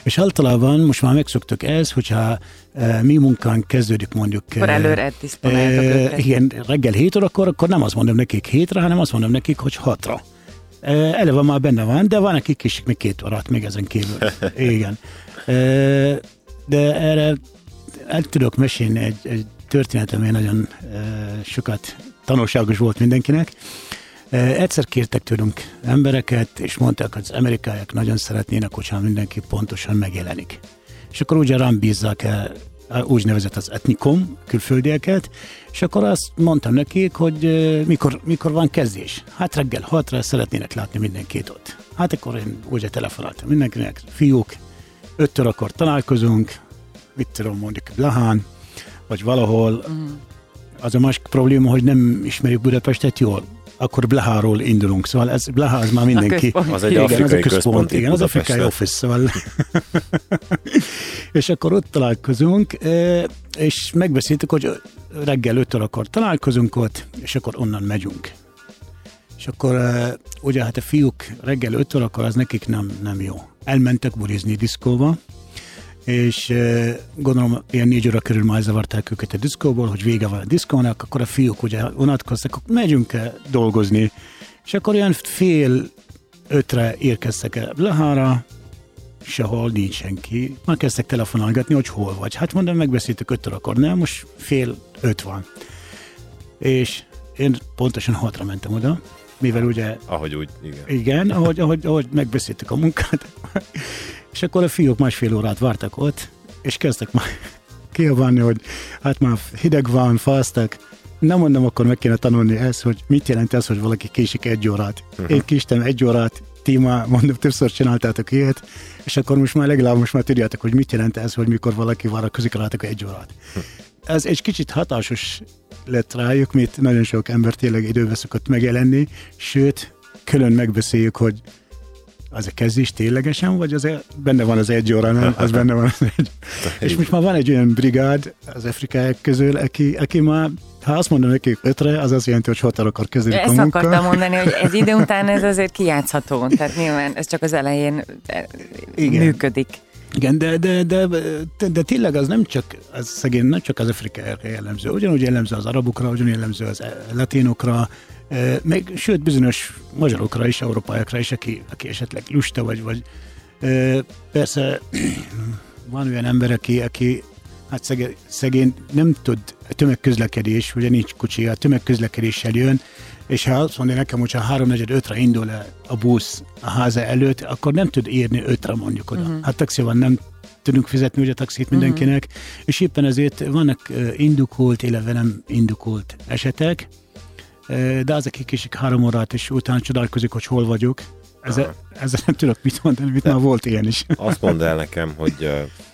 És általában most már megszoktuk ezt, hogyha mi munkánk kezdődik mondjuk... Akkor előre diszponáltok. Igen, reggel 7 órakor, akkor nem azt mondom nekik 7-re, hanem azt mondom nekik, hogy 6-ra. Eleve már benne van, de van nekik is még 2 órát még ezen kívül. Igen. De erre el tudok mesélni egy történetem, ami nagyon sokat tanulságos volt mindenkinek. Egyszer kértek tőlünk embereket, és mondták, hogy az amerikaiak nagyon szeretnének, hogyha mindenki pontosan megjelenik. És akkor ugye rám bízzák el úgynevezett az etnikum, külföldieket, és akkor azt mondtam nekik, hogy mikor van kezdés. Hát reggel 6-ra szeretnének látni mindenkit ott. Hát akkor én ugye telefonáltam mindenkinek, fiúk, 5 órakor találkozunk, mit tudom mondjuk Blahán, vagy valahol. Az a másik probléma, hogy nem ismerjük Budapestet jól. Akkor Blaháról indulunk, szóval ez Blaha az már mindenki. Az egy afrikai központ. Igen, az afrikai office, szóval. És akkor ott találkozunk, és megbeszéltük, hogy reggel 5 órakor találkozunk ott, és akkor onnan megyünk. És akkor ugye hát a fiúk reggel 5 órakor az nekik nem jó. Elmentek bulizni diszkóba, és gondolom ilyen 4 óra körül már zavarták őket a diszkóból, hogy vége van a diszkónak, akkor a fiúk ugye vonatkoztak, akkor megyünk dolgozni, és akkor olyan 4:30 érkeztek el Blahára, sehol nincs senki. Már kezdtek telefonálgatni, hogy hol vagy. Hát mondom, megbeszéltük 5 órakor, nem, most 4:30 van. És én pontosan 6-ra mentem oda, mivel ugye... Ahogy úgy, igen. Igen, ahogy megbeszéltük a munkát. És akkor a fiúk 1,5 órát vártak ott, és kezdtek már kiabálni, hogy hát már hideg van, fáztak. Nem mondom, akkor meg kéne tanulni ezt, hogy mit jelent ez, hogy valaki késik 1 órát. Én késtem 1 órát, ti már mondom, többször csináltátok ilyet, és akkor most már legalább tudjátok, hogy mit jelent ez, hogy mikor valaki várakozik rátok 1 órát. Ez egy kicsit hatásos lett rájuk, mert nagyon sok ember tényleg időbe szokott megjelenni, sőt, külön megbeszéljük, hogy az a kezdés ténylegesen, vagy az benne van az 1 óra, nem? Az benne van az 1. És most már van egy olyan brigád az afrikaiak közül, aki már, ha azt mondom nekik 5-re, az azt jelenti, hogy 6 órakor kezdődik a munka. Ezt akartam mondani, hogy ez idő után ez azért kijátszható. Tehát nyilván ez csak az elején működik. Igen, de tényleg az nem csak az szegény, nem csak az afrikaiakra jellemző. Ugyanúgy jellemző az arabokra, ugyanúgy jellemző az latinokra, meg sőt bizonyos magyarokra is, európaiakra is, aki esetleg lusta vagy persze van olyan ember, aki hát szegény nem tud tömegközlekedés, ugye nincs kocsi, a tömegközlekedéssel jön, és ha azt mondja nekem, hogyha 3:45-re indul a busz a háza előtt, akkor nem tud érni 5-re mondjuk oda. Hát taxival nem tudunk fizetni ugye taxit mindenkinek, és éppen ezért vannak indokolt, illetve nem indokolt esetek, de az, aki késik 3 órát, és utána csodálkozik, hogy hol vagyok. Ezzel nem tudok mit mondani, mit már volt ilyen is. Azt mondd el nekem, hogy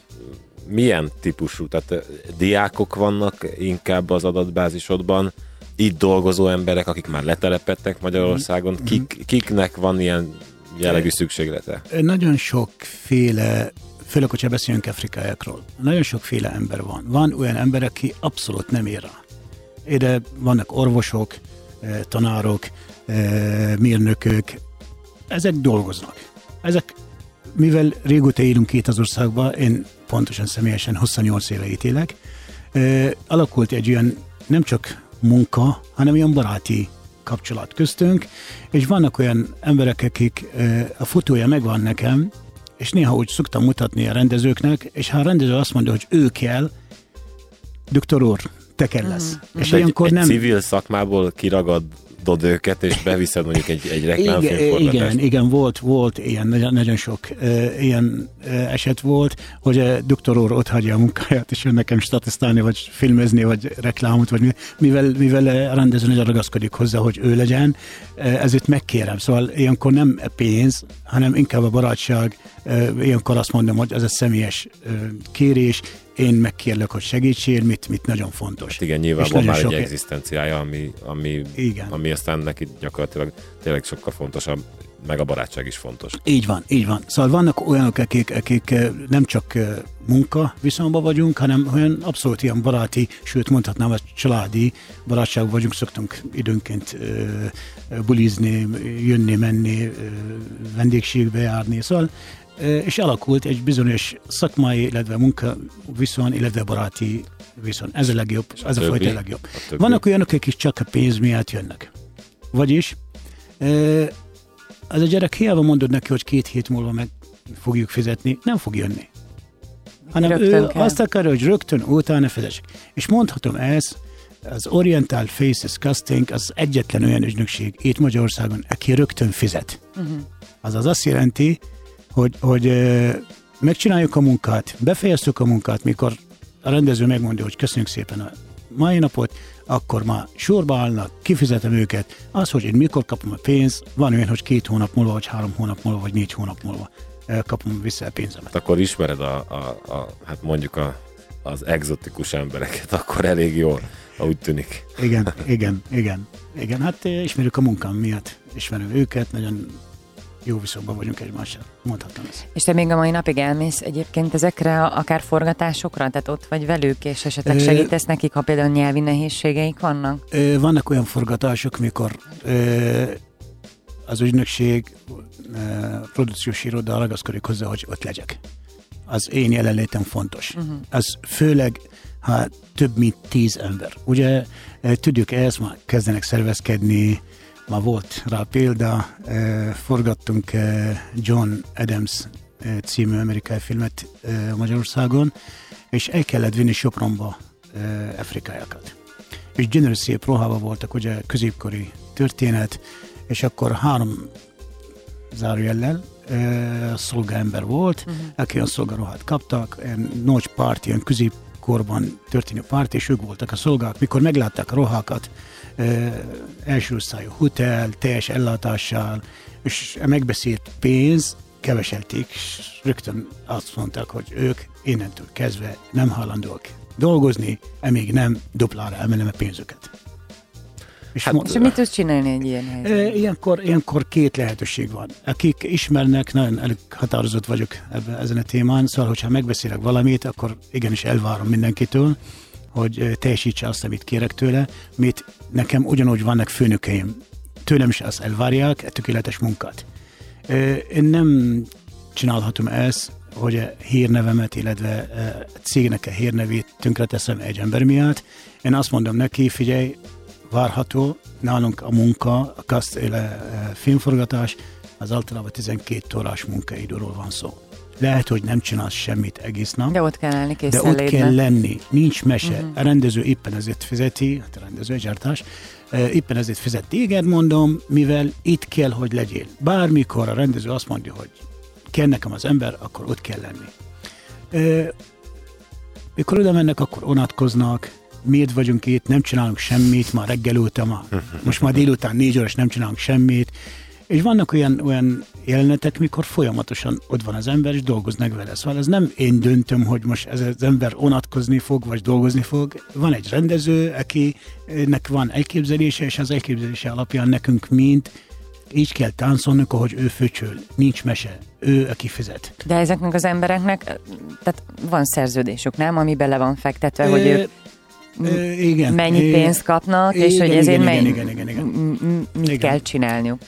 milyen típusú, tehát diákok vannak inkább az adatbázisodban, itt dolgozó emberek, akik már letelepedtek Magyarországon, kiknek van ilyen jellegű szükséglete? Nagyon sokféle, főleg, hogyha beszélünk afrikaiakról, nagyon sokféle ember van. Van olyan ember, aki abszolút nem ér rá. Ide vannak orvosok, tanárok, mérnökök, ezek dolgoznak. Ezek, mivel régóta élünk itt az országban, én pontosan személyesen 28 éve itt élek, alakult egy olyan nem csak munka, hanem olyan baráti kapcsolat köztünk, és vannak olyan emberek, akik a fotója megvan nekem, és néha úgy szoktam mutatni a rendezőknek, és ha a rendező azt mondja, hogy ő kell, doktor úr, te kell lesz. És ilyenkor egy civil szakmából kiragadod őket, és beviszed mondjuk egy reklámfilmforgatást. Igen, volt ilyen, nagyon sok ilyen eset volt, hogy a doktor úr ott hagyja a munkáját, és jön nekem statisztálni, vagy filmezni, vagy reklámot, vagy mivel a rendező nagyon ragaszkodik hozzá, hogy ő legyen, ezért megkérem. Szóval ilyenkor nem pénz, hanem inkább a barátság. Ilyenkor azt mondom, hogy ez a személyes kérés, én megkérlek, hogy segítsél, mit nagyon fontos. Hát igen, nyilván van már egy egzisztenciája, ami aztán neki gyakorlatilag tényleg sokkal fontosabb, meg a barátság is fontos. Így van. Szóval vannak olyanok, akik nem csak munka viszonyban vagyunk, hanem olyan abszolút ilyen baráti, sőt mondhatnám, hogy családi barátság vagyunk, szoktunk időnként bulizni, jönni, menni, vendégségbe járni. Szóval és alakult egy bizonyos szakmai, illetve munka viszony, illetve baráti viszony. Ez a legjobb, ez a fajta legjobb. Vannak olyanok, akik csak a pénz miatt jönnek. Vagyis az a gyerek hiába mondod neki, hogy 2 hét múlva meg fogjuk fizetni, nem fog jönni. Hanem ő azt akarja, hogy rögtön utána fizessek. És mondhatom ezt, az Oriental Faces Casting az egyetlen olyan ügynökség itt Magyarországon, aki rögtön fizet. Azaz azt jelenti, hogy megcsináljuk a munkát, befejeztük a munkát, mikor a rendező megmondja, hogy köszönjük szépen a mai napot, akkor már sorba állnak, kifizetem őket. Az, hogy én mikor kapom a pénzt, van olyan, hogy 2 hónap múlva, vagy 3 hónap múlva, vagy 4 hónap múlva kapom vissza a pénzemet. Akkor ismered hát mondjuk az egzotikus embereket, akkor elég jól, úgy tűnik. Igen. Hát ismerjük a munkám miatt, ismerem őket, nagyon jó viszonyban vagyunk egymással, mondhatom ezt. És te még a mai napig elmész egyébként ezekre akár forgatásokra, tehát ott vagy velük, és esetleg segítesz nekik, ha például nyelvi nehézségeik vannak? Vannak olyan forgatások, mikor az ügynökség produkciós iroda ragaszkodik hozzá, hogy ott legyek. Az én jelenlétem fontos. Az főleg, ha több mint 10 ember. Ugye tudjuk ezt, már kezdenek szervezkedni, már volt rá példa, forgattunk John Adams című amerikai filmet Magyarországon, és el kellett vinni Sopronba afrikaiakat. És gyönyörű szép ruhában voltak, ugye középkori történet, és akkor 3 zárójellel szolgaember volt, aki a szolgaruhát kaptak, nagy párt, ilyen középkorban történő párt, és ők voltak a szolgák. Mikor meglátták a ruhákat, első osztályú hotel, teljes ellátással, és megbeszélt pénz, keveselték, és rögtön azt mondták, hogy ők innentől kezdve nem hajlandóak dolgozni, még nem duplára emelem a pénzüket. És mit tudsz csinálni egy ilyen helyzetben? Ilyenkor 2 lehetőség van. Akik ismernek, nagyon határozott vagyok ezen a témán, szóval, hogyha megbeszélek valamit, akkor igenis elvárom mindenkitől, hogy teljesítse azt, amit kérek tőle, mert nekem ugyanúgy vannak főnökeim. Tőlem is azt elvárják, egy tökéletes munkát. Én nem csinálhatom ezt, hogy a hírnevemet, illetve a cégnek a hírnevét tönkreteszem egy ember miatt. Én azt mondom neki, figyelj, várható, nálunk a munka, a filmforgatás, az általában 12 órás munkaidőről van szó. Lehet, hogy nem csinálsz semmit egész nap. De ott kell állni készenlétben. De ott kell lenni. Nincs mese. A rendező éppen ezért fizeti, a rendező gyártás, éppen ezért fizet téged, mondom, mivel itt kell, hogy legyél. Bármikor a rendező azt mondja, hogy kell nekem az ember, akkor ott kell lenni. Mikor oda mennek, akkor onatkoznak, miért vagyunk itt, nem csinálunk semmit, már reggel óta, most már délután 4 órás nem csinálunk semmit, és vannak olyan jelenetek, mikor folyamatosan ott van az ember, és dolgoznak vele. Szóval ez nem én döntöm, hogy most ez az ember onatkozni fog, vagy dolgozni fog. Van egy rendező, akinek van elképzelése, és az elképzelése alapján nekünk mind így kell táncolnunk, ahogy ő főcsöl. Nincs mese. Ő, aki fizet. De ezeknek az embereknek, tehát van szerződésük, nem? Ami bele van fektetve, hogy ők igen, mennyi pénzt kapnak, igen, és hogy ezért mit kell igen. csinálniuk.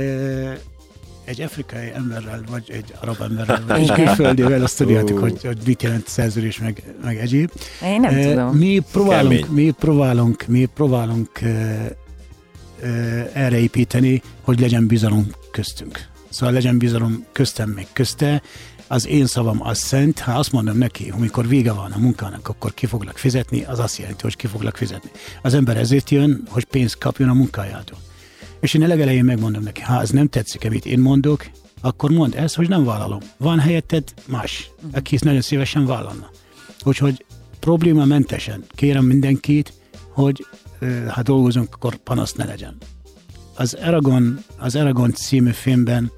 Egy afrikai emberrel, vagy egy arab emberrel, vagy egy külföldivel azt tudjátok, hogy mit jelent szerződés, meg egyéb. Én nem tudom. Mi próbálunk erre építeni, hogy legyen bizalom köztünk. Szóval legyen bizalom köztem, meg közte. Az én szavam az szent, ha azt mondom neki, amikor vége van a munkának, akkor ki foglak fizetni, az azt jelenti, hogy ki foglak fizetni. Az ember ezért jön, hogy pénzt kapjon a munkájától. És én a legelején megmondom neki, ha ez nem tetszik, amit én mondok, akkor mondd ezt, hogy nem vállalom. Van helyetted más, aki nagyon szívesen vállalna. Úgyhogy problémamentesen kérem mindenkit, hogy ha dolgozunk, akkor panasz ne legyen. Az Eragon című filmben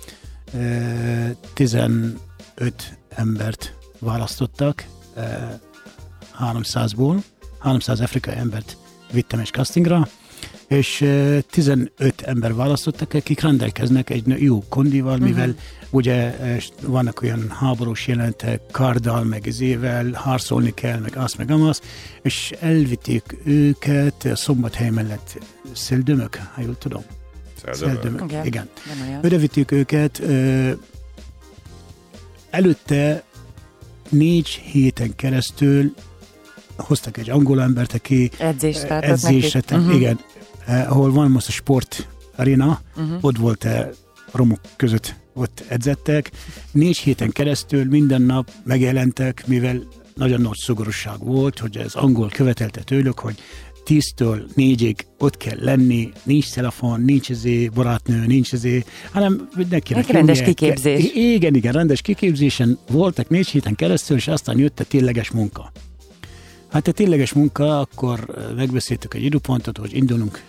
15 embert választottak 300-ból, 300 afrikai embert vittem egy castingra, és 15 ember választottak, akik rendelkeznek egy jó kondival, mivel ugye vannak olyan háborús jelentek, karddal, meg izével, harcolni kell, meg azt, meg amaz, és elvitték őket Szombathely mellett Szeldömök, ha jól tudom. Szeldömök, igen. Oda vittük őket, előtte 4 héten keresztül hoztak egy angol embert, aki edzésre, igen, ahol van most a sport arena, ott volt romok között, ott edzettek. 4 héten keresztül minden nap megjelentek, mivel nagyon nagy szigorúság volt, hogy az angol követelte tőlük, hogy 10-től 4-ig ott kell lenni, nincs telefon, nincs barátnő, nincs hanem mindenkinek rendes kiképzés. Igen, rendes kiképzésen voltak 4 héten keresztül, és aztán jött a tényleges munka. Hát a tényleges munka, akkor megbeszéltük egy időpontot, hogy indulunk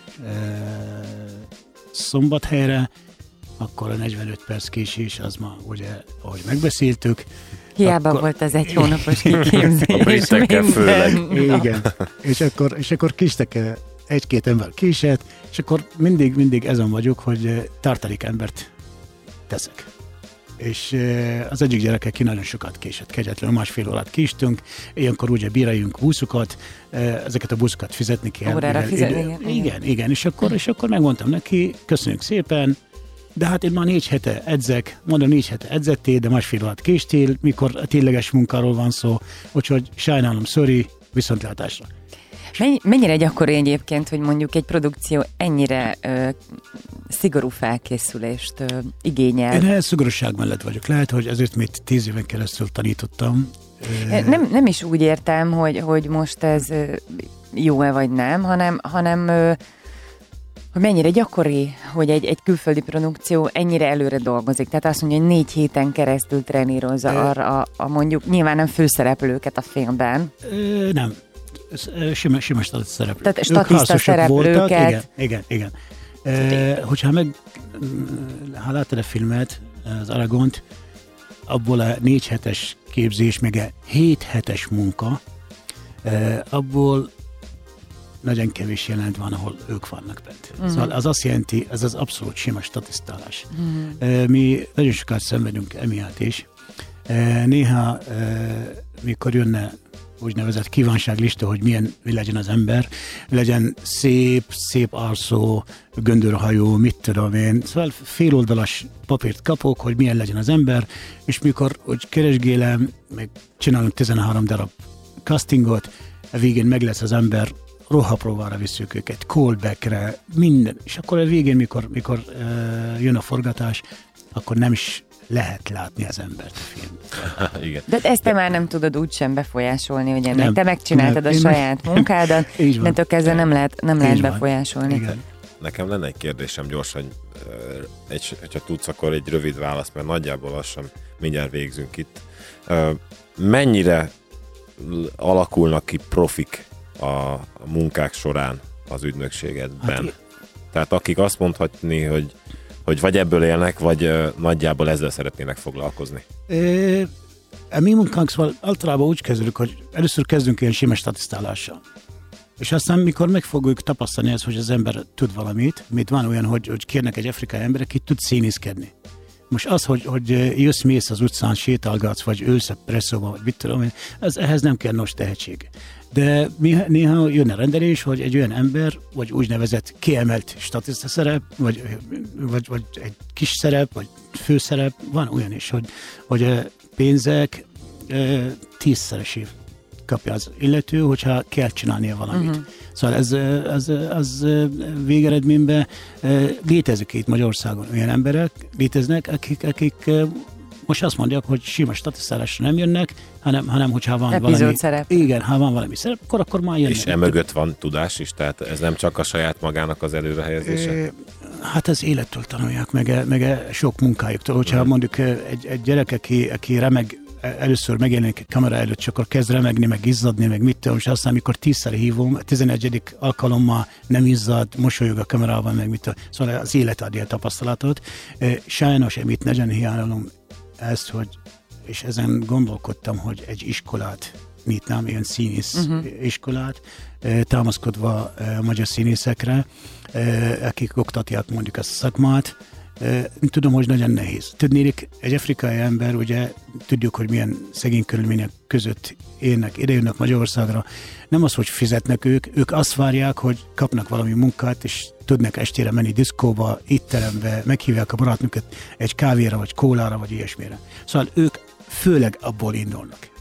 Szombathelyre, akkor a 45 perc késés, az ma ugye, ahogy megbeszéltük. Hiába akkor, volt az 1 hónapos kiképzés. A britekkel főleg. Igen. És akkor kistek 1-2 ember késett, és akkor mindig ezen vagyok, hogy tartalék embert teszek. És az egyik gyereke ki nagyon sokat késett, kegyetlenül 1,5 órát késtünk, ilyenkor ugye bíráljunk buszokat, ezeket a buszokat fizetni kell. Órára fizetni. Igen, és akkor megmondtam neki, köszönjük szépen, de hát én már 4 hete edzek, mondom 4 hete edzettél, de 1,5 órát késtél, mikor a tényleges munkáról van szó, úgyhogy sajnálom, sorry, viszontlátásra. Mennyire gyakori egyébként, hogy mondjuk egy produkció ennyire szigorú felkészülést igényel? Én ehhez szigorúság mellett vagyok. Lehet, hogy ezért még 10 éven keresztül tanítottam. Nem is úgy értem, hogy most ez jó-e vagy nem, hanem hogy mennyire gyakori, hogy egy külföldi produkció ennyire előre dolgozik. Tehát azt mondja, hogy 4 héten keresztül trenírozza arra mondjuk nyilván nem főszereplőket a filmben. Nem. Sima szereplők. Tehát statiszta szereplőket. Igen. Hogyha ha láttad a filmet, az Aragont, abból a 4 hetes képzés, meg a 7 hetes munka, abból nagyon kevés jelent van, ahol ők vannak bent. Szóval az azt jelenti, ez az abszolút sima statisztálás. Mi nagyon sokat szenvedünk emiatt is. Néha, mikor jönne úgynevezett kívánságlista, hogy mi legyen az ember, legyen szép arcú, göndörhajó, mit tudom én. Szóval féloldalas papírt kapok, hogy milyen legyen az ember, és mikor úgy keresgélem, meg csinálunk 13 darab castingot, a végén meg lesz az ember, rohapróbára visszük őket, callbackre, minden. És akkor a végén, mikor jön a forgatás, akkor nem is lehet látni az embert a filmben. Igen. De ezt te már nem tudod úgysem befolyásolni, ugye? Nem, te megcsináltad a saját munkádat, de tök ezzel nem lehet befolyásolni. Igen. Nekem lenne egy kérdésem gyorsan, hogyha tudsz, akkor egy rövid válasz, mert nagyjából lassan mindjárt végzünk itt. Mennyire alakulnak ki profik a munkák során az ügynökségedben? Hát, tehát akik azt mondhatni, hogy vagy ebből élnek, vagy nagyjából ezzel szeretnének foglalkozni. A mi munkánk szóval általában úgy kezdődik, hogy először kezdünk ilyen sima statisztálással. És aztán, mikor meg fogjuk tapasztalni ezt, hogy az ember tud valamit, mit van olyan, hogy kérnek egy afrikai ember, aki tud színészkedni. Most az, hogy jössz-mész az utcán, sétálgatsz, vagy ülsz a presszóba, vagy mit tudom én, ehhez nem kell nos tehetség. De néha jön a rendelés, hogy egy olyan ember, vagy úgynevezett kiemelt statiszta szerep, vagy egy kis szerep, vagy főszerep, van olyan is, hogy a pénzek 10-szeresé kapja az illető, hogyha kell csinálnia valamit. Szóval ez végeredményben létezik itt Magyarországon olyan emberek, léteznek, akik most azt mondják, hogy sima statisztálásra nem jönnek, hanem hogyha van valami szerep. Igen, ha van valami szerep, akkor már jönnek. És emögött van tudás is, tehát ez nem csak a saját magának az előrehelyezése? Hát az élettől tanulják, meg sok munkájuktól. Hogyha mondjuk egy gyerek, aki remeg, először megjelenik egy kamera előtt, csak akkor kezd remegni, meg izzadni, meg mit tudom, és aztán, amikor 10-szer hívom, a 11. alkalommal nem izzad, mosolyog a kamerában, meg mit tudom. Szóval az élet adja a tapasztalatot. Sajnos, amit nagyon hiányolom ezt, hogy, és ezen gondolkodtam, hogy egy iskolát nyitnám, ilyen színész iskolát, támaszkodva magyar színészekre, akik oktatják mondjuk ezt a szakmát. Tudom, hogy nagyon nehéz. Tudnék, egy afrikai ember, ugye tudjuk, hogy milyen szegény körülmények között élnek, idejönnek Magyarországra. Nem az, hogy fizetnek ők azt várják, hogy kapnak valami munkát, és tudnak estére menni diszkóba, étterembe, meghívják a barátnőket egy kávéra, vagy kólára, vagy ilyesmire. Szóval ők főleg abból indulnak.